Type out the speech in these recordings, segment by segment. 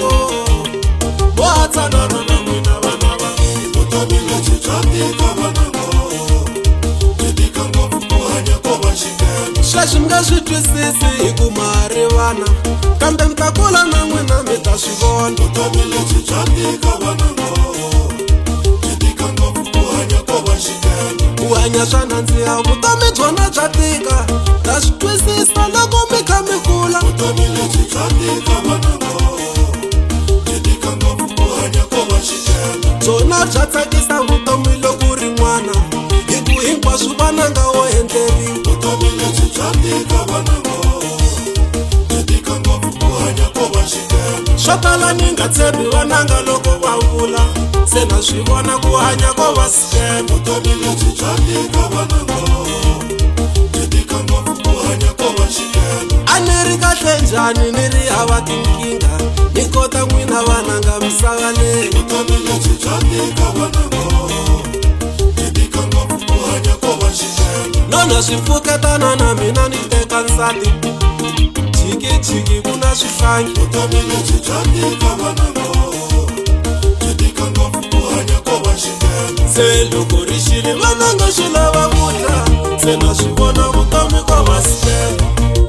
ngo bohatsana na n'wina vana va vutomi lebyi bya tika vana ngo byi tika ngopfu ku hanya ko va xikwembu sweswi mi nga swi twisisi hi ku ma ri vana kambe mi ta kula na n'wina mi ta swi vona vutomi lebyi bya tika vana ngo byi tika ngopfu ku hanya ko va xikwembu ku hanya swa nandziha vutomi byona bya tika ta swi twisisa loko mi kha mi kula vutomi lebyi bya tika vana ngo byi tika ngopfu ku hanya ko va xikwembu byona bya tsakisa vutomi loko ri n'wana hi ku hinkwaswo vananga wo endleriwa vutomi lebyi bya tika vana ngo byi tika ngopfu ku hanya ko va xikwembu swo tala ni nga tshembi vananga loko va vula se na swi vona ku hanya ko va scam vutomi lebyi bya tika vana ngo byi tika ngopfu ku hanya ko va xikwembu a ni ri kahle njhani ni ri hava tinkingha ni kota n'wina vananga misava leyi vutomi lebyi bya tika vana ngo byi tika ngopfu ku hanya ko va xikwembu nona swi pfuketana na mina ni teka nsati jikijiki ku na swihlangi vutomi lebyi bya tika vana ngo byi tika ngopfu ku hanya ko va xikwembu se loko ri xile vananga swi lava ku dya se na swi vona vutomi ko va xikwembu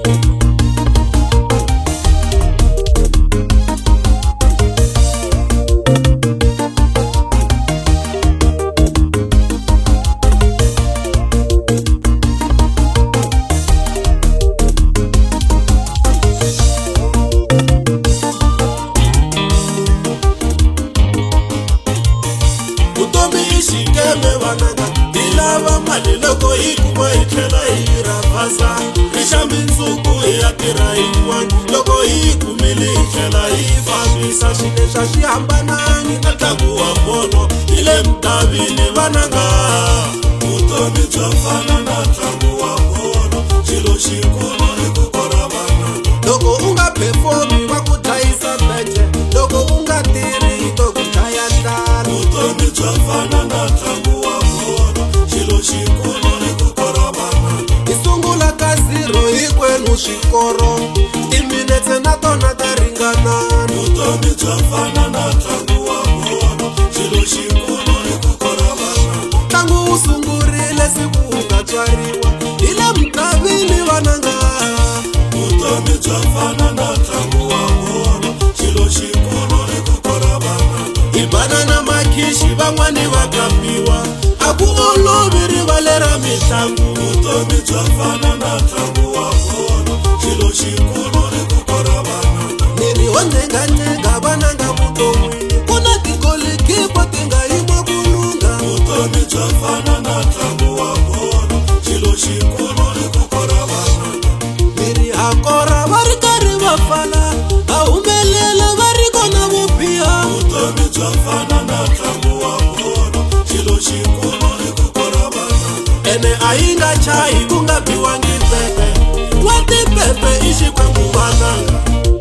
lava mali loko hi kuma hi tlhela hi ravasa rixambinsuku hi ya tirha hin'wana loko hi kumile hi tlhela hi fambisa swilo leswi a swi hambanangi na ntlangu wa bolo hi le mutavini vananga vutomi bya fana na ntlangu wa bolo xilo xikulu i ku kora vana loko u nga performi va ku dlayisa beje loko u nga tirhi hi to ku dlaya ndlala vutomi bya fana na ntlangu wa bolo xilo xikulu i ku kora vana hi sungula ka zero hinkwenu swikoro timinetse na tona ta ringanana vutomi bya fana na ntlangu wa bolo xilo xikulu i ku kora vana ntlangu wu sungurile siku wu nga tswariwa hi le mutavini vananga vutomi bya fana na ntlangu wa bolo xilo xikulu i ku kora vana hi bana na makhishi van'wani va kambiwa a ku olovi rivale ra mitlangu vutomi bya fana na ntlangu wa bolo xilo xikulu i ku kora vana ni ri ho ncengancenga vananga vuton'wini ku na tigolikipo ti nga yima ku lungha vutomi bya fana na ntlangu wa bolo xilo xikulu i ku kora vana ni ri ha kora va ri karhi va fala a humelela va ri kona vo biha vutomi bya fana na ntlangu wa bolo xilo xikulu i ku kora vana ene a yi nga chahi ku nga biwangi pepe wa tipepe i xikwembu vananga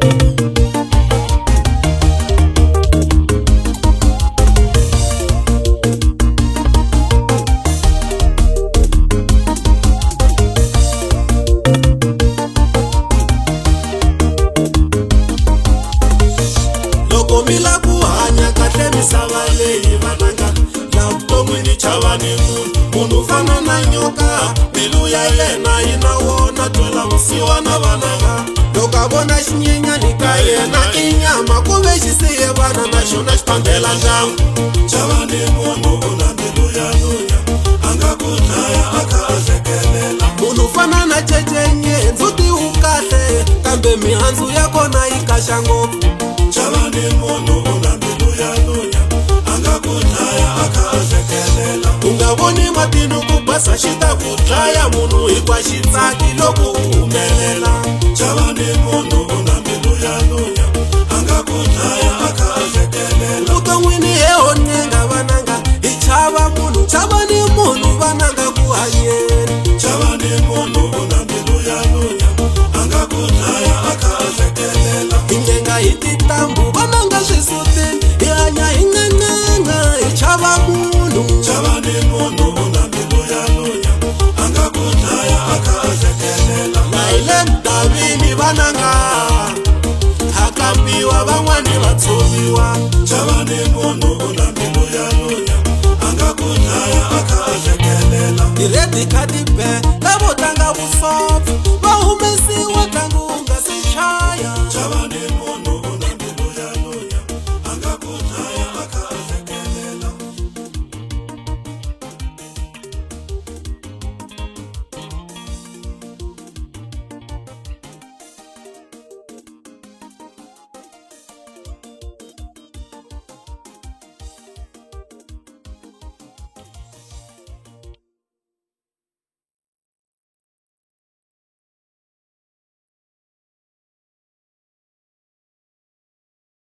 loko mi la ku hanya kahle misava leyi vananga la vuton'wini chavani munhu fana na nyoka mbilu ya yena yi na wona twela vusiwana vananga loko a vona xinyenyani ka yena i nyama ku ve xi siye vana na xona xi pambela ndyangu chavani munhu u na mbilu ya luya a nga ku dlaya a kha a hlekelela munhu fana na cecenye ndzhuti wu kahle kambe mihandzu ya kona yi kaxa ngopfu chavani munhu u na mbilu ya luya a nga ku dlaya a kha a hlekelela u nga voni matino ku basa xi ta ku dlaya munhu hikwa xitsaki loko u humelela chavani munhu u na mbilu ya luya a nga ku dlaya a kha a hlekelela vuton'wini he honenga vananga hi chava munhu chavani munhu vananga ku hanyeni chavani munhu u na mbilu ya luya a nga ku dlaya a kha a hlekelela hi nyenga hi tintambu vananga swisutini hi hanya hi ngananga hi chava munhu chavani munhu u na mbilu ya luya a nga ku dlaya a kha a hlekelela la hi le mudavini vananga ha kambiwa van'wani vatsonga dlayiwa chava ni munhu u na mbilu ya lunya a nga ku dlaya a kha a hlekelela. Tiredi khadi be lavo tlanga vusopfu